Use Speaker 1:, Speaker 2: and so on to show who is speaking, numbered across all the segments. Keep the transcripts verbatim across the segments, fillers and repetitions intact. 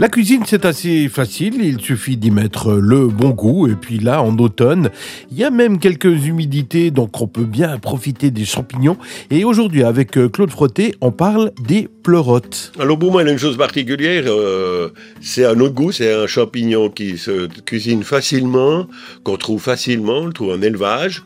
Speaker 1: La cuisine, c'est assez facile, il suffit d'y mettre le bon goût. Et puis là, en automne, il y a même quelques humidités, donc on peut bien profiter des champignons. Et aujourd'hui, avec Claude Frotté, on parle des pleurotes.
Speaker 2: Alors pour moi, il y a une chose particulière, euh, c'est un autre goût, c'est un champignon qui se cuisine facilement, qu'on trouve facilement, on le trouve en élevage.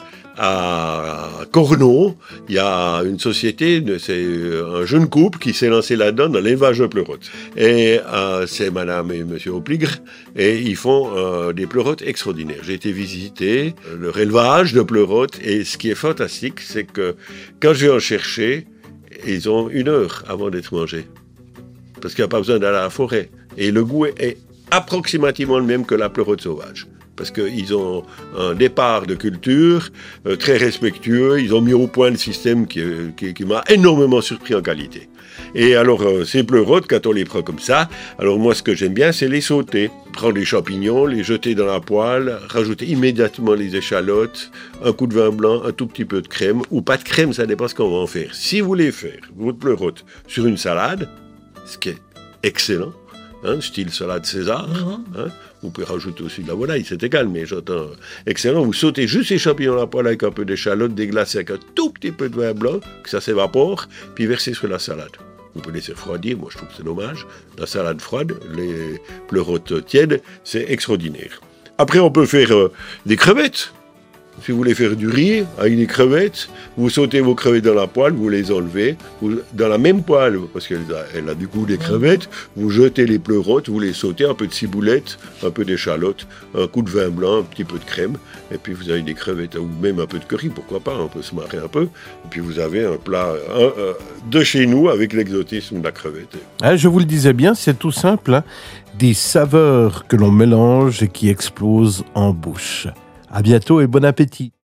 Speaker 2: À Cornau, il y a une société, c'est un jeune couple qui s'est lancé là-dedans dans l'élevage de pleurotes. Et euh, c'est madame et monsieur Opligre, et ils font euh, des pleurotes extraordinaires. J'ai été visiter leur élevage de pleurotes, et ce qui est fantastique, c'est que quand je vais en chercher, ils ont une heure avant d'être mangés. Parce qu'il n'y a pas besoin d'aller à la forêt. Et le goût est, est approximativement le même que la pleurote sauvage. Parce qu'ils ont un départ de culture euh, très respectueux. Ils ont mis au point le système qui, qui, qui m'a énormément surpris en qualité. Et alors, euh, ces pleurotes, quand on les prend comme ça, alors moi, ce que j'aime bien, c'est les sauter. Prendre les champignons, les jeter dans la poêle, rajouter immédiatement les échalotes, un coup de vin blanc, un tout petit peu de crème, ou pas de crème, ça dépend ce qu'on va en faire. Si vous voulez faire votre pleurote sur une salade, ce qui est excellent, hein, style salade César, mm-hmm. hein, vous pouvez rajouter aussi de la volaille, c'est égal, mais j'entends excellent. Vous sautez juste les champignons à la poêle avec un peu d'échalote, déglacé avec un tout petit peu de vin blanc, que ça s'évapore, puis versez sur la salade. Vous pouvez laisser refroidir, moi je trouve que c'est dommage. La salade froide, les pleurotes tièdes, c'est extraordinaire. Après, on peut faire euh, des crevettes. Si vous voulez faire du riz avec des crevettes, vous sautez vos crevettes dans la poêle, vous les enlevez, vous, dans la même poêle, parce qu'elle a, elle a du goût des crevettes, vous jetez les pleurotes, vous les sautez, un peu de ciboulette, un peu d'échalote, un coup de vin blanc, un petit peu de crème, et puis vous avez des crevettes, ou même un peu de curry, pourquoi pas, on peut se marrer un peu, et puis vous avez un plat un, un, de chez nous avec l'exotisme de la crevette.
Speaker 1: Ah, je vous le disais bien, c'est tout simple, hein, des saveurs que l'on mélange et qui explosent en bouche. À bientôt et bon appétit.